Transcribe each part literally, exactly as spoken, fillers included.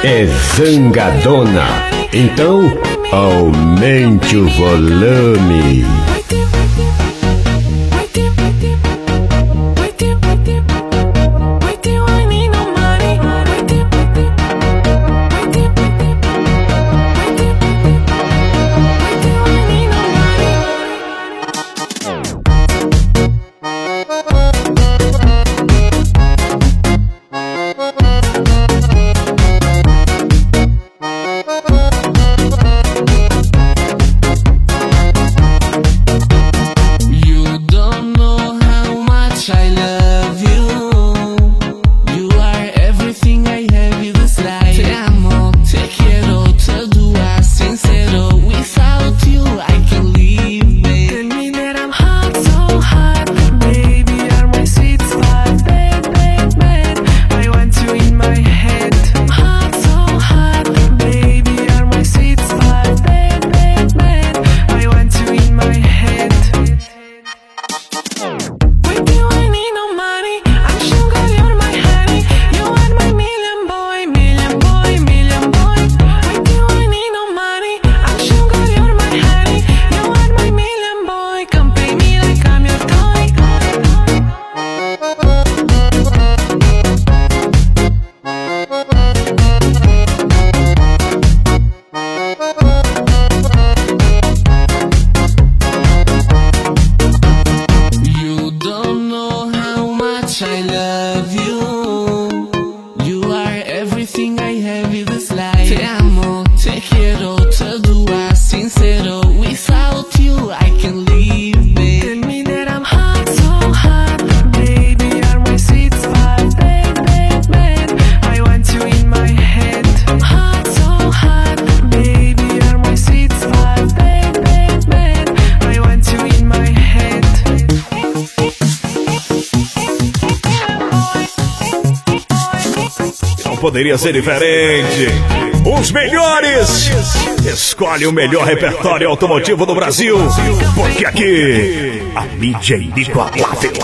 é Zangadona. Então, aumente o volume. Poderia ser diferente. Os melhores. Escolhe o melhor repertório automotivo do Brasil, porque aqui a mídia é inigualável.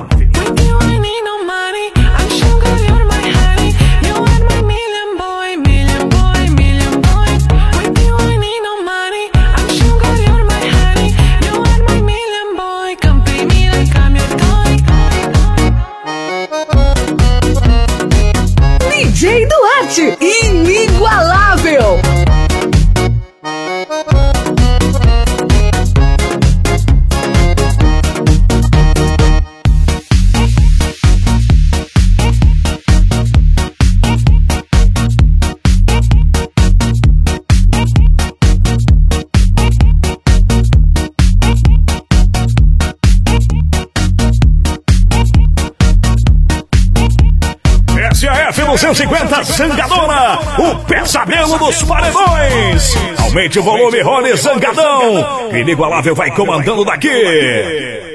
D J Duarte, inigualável. duzentos e cinquenta Zangadona, o pesadelo dos paredões. Aumente o volume, Rony Zangadão. Inigualável vai comandando daqui.